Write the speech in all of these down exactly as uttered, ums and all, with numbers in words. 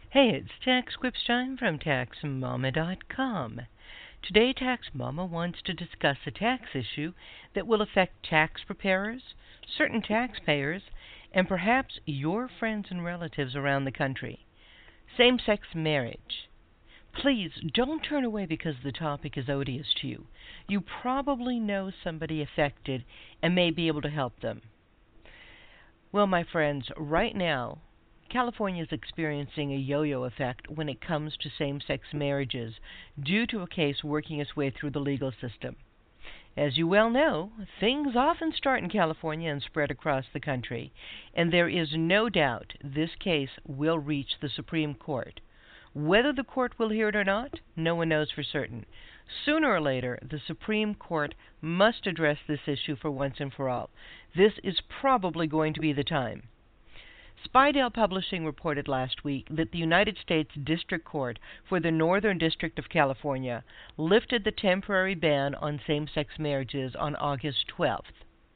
Hey, it's Tax Quipstein from Tax Mama dot com. Today, Tax Mama wants to discuss a tax issue that will affect tax preparers, certain taxpayers, and perhaps your friends and relatives around the country. Same-sex marriage. Please don't turn away because the topic is odious to you. You probably know somebody affected and may be able to help them. Well, my friends, right now, California is experiencing a yo-yo effect when it comes to same-sex marriages due to a case working its way through the legal system. As you well know, things often start in California and spread across the country, and there is no doubt this case will reach the Supreme Court. Whether the court will hear it or not, no one knows for certain. Sooner or later, the Supreme Court must address this issue for once and for all. This is probably going to be the time. Spidell Publishing reported last week that the United States District Court for the Northern District of California lifted the temporary ban on same-sex marriages on August twelfth.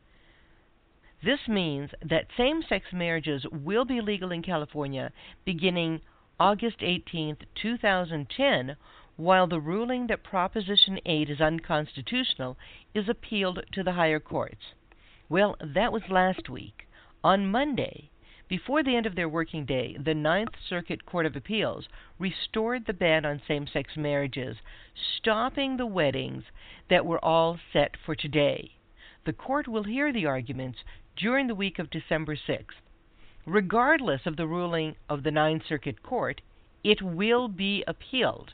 This means that same-sex marriages will be legal in California beginning August eighteenth, two thousand ten, while the ruling that Proposition eight is unconstitutional is appealed to the higher courts. Well, that was last week. On Monday, before the end of their working day, the Ninth Circuit Court of Appeals restored the ban on same-sex marriages, stopping the weddings that were all set for today. The court will hear the arguments during the week of December sixth. Regardless of the ruling of the Ninth Circuit Court, it will be appealed.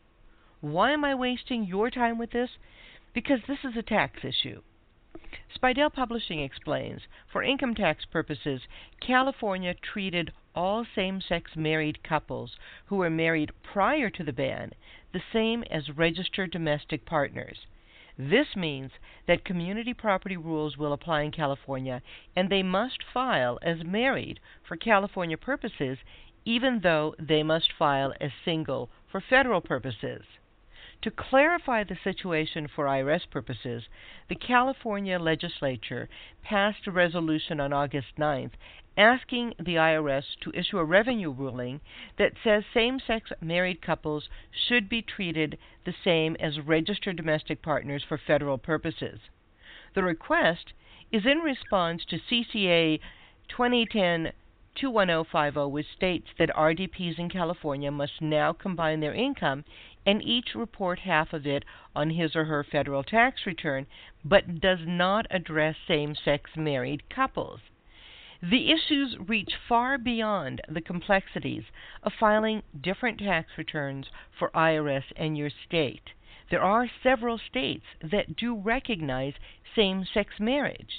Why am I wasting your time with this? Because this is a tax issue. Spidell Publishing explains, for income tax purposes, California treated all same-sex married couples who were married prior to the ban the same as registered domestic partners. This means that community property rules will apply in California, and they must file as married for California purposes, even though they must file as single for federal purposes. To clarify the situation for I R S purposes, the California legislature passed a resolution on August ninth asking the I R S to issue a revenue ruling that says same-sex married couples should be treated the same as registered domestic partners for federal purposes. The request is in response to C C A twenty ten dash two one zero five zero, which states that R D Ps in California must now combine their income and each report half of it on his or her federal tax return, but does not address same-sex married couples. The issues reach far beyond the complexities of filing different tax returns for I R S and your state. There are several states that do recognize same-sex marriage.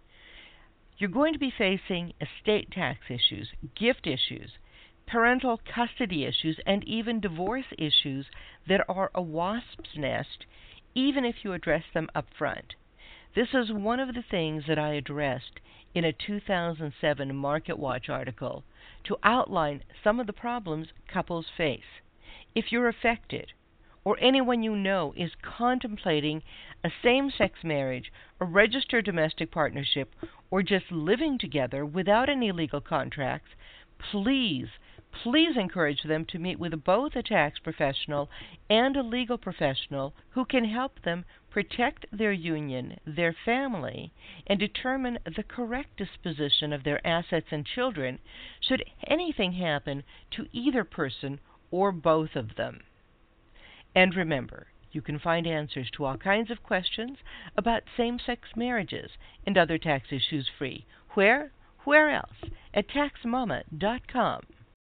You're going to be facing estate tax issues, gift issues, parental custody issues, and even divorce issues that are a wasp's nest, even if you address them up front. This is one of the things that I addressed in a two thousand seven MarketWatch article to outline some of the problems couples face. If you're affected, or anyone you know is contemplating a same-sex marriage, a registered domestic partnership, or just living together without any legal contracts, please, please encourage them to meet with both a tax professional and a legal professional who can help them protect their union, their family, and determine the correct disposition of their assets and children should anything happen to either person or both of them. And remember, you can find answers to all kinds of questions about same-sex marriages and other tax issues free. Where? Where else? At Tax Mama dot com.